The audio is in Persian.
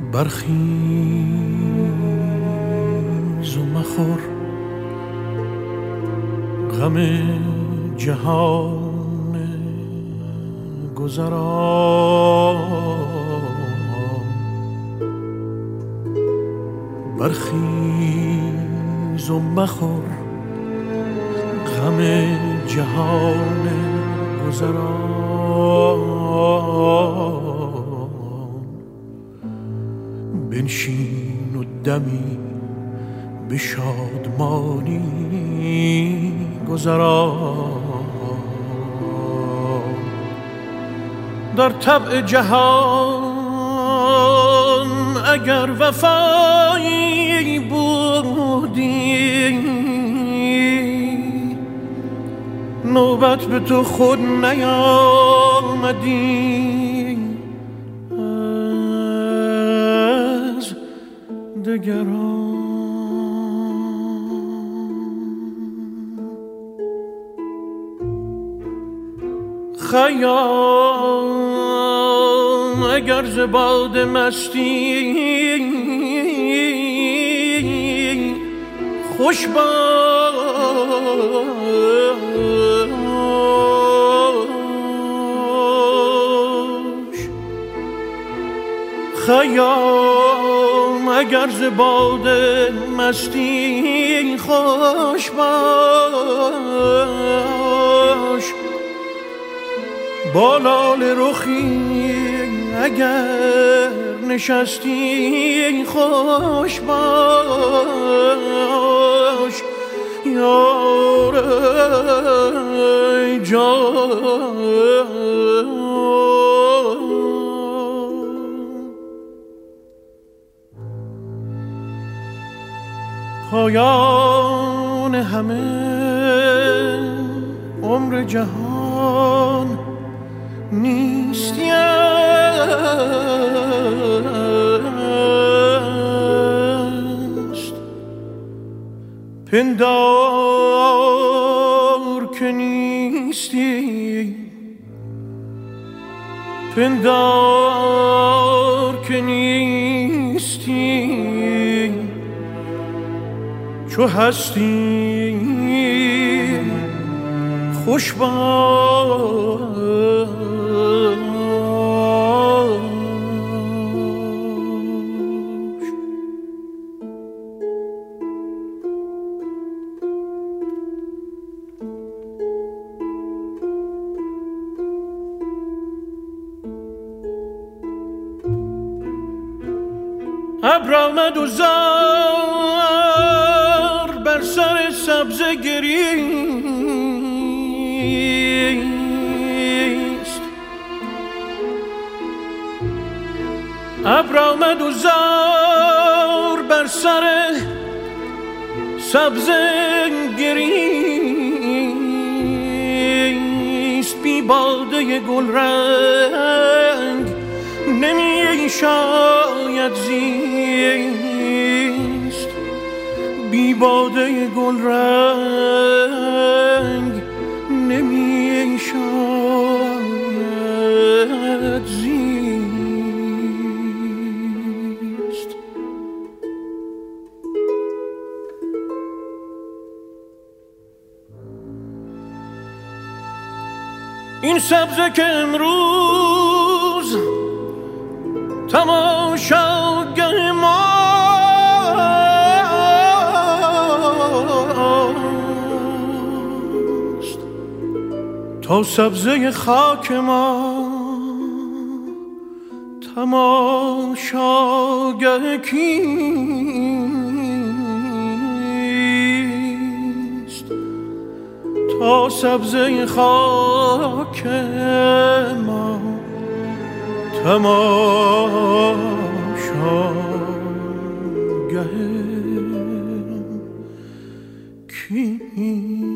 برخیز و مخور غم جهان گذران، برخیز و مخور غم جهان گذران، بنشین و دمی به شادمانی گذران. در طبع جهان اگر وفایی بودی، نوبت به تو خود نیامدی از دگران. خیام اگر ز باد مستی خوش باش، خیام اگر ز باد مستی خوش باش، با لاله رخی اگر نشستی خوش باش، یار ای جان. پایان همه عمر جهان نیستی است، پندار که نیستی، پندار که نیستی، چو هستی خوش باش. ابر آمد و زار بر سر سبزه گریست، ابر آمد و زار بر سر سبزه گریست، بی باده گل رنگ نمی شاید زیست، بی باده گل رنگ نمی شاید زیست. این سبزه که امروز تماشاگه ماست، تا سبزه خاک ما تماشاگه کیست، تا سبزه خاک ما تماشاگه کیست.